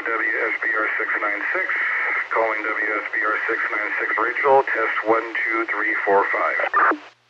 WSBR 696. Calling WSBR 696 Rachel. Test 1, 2, 3, 4, 5.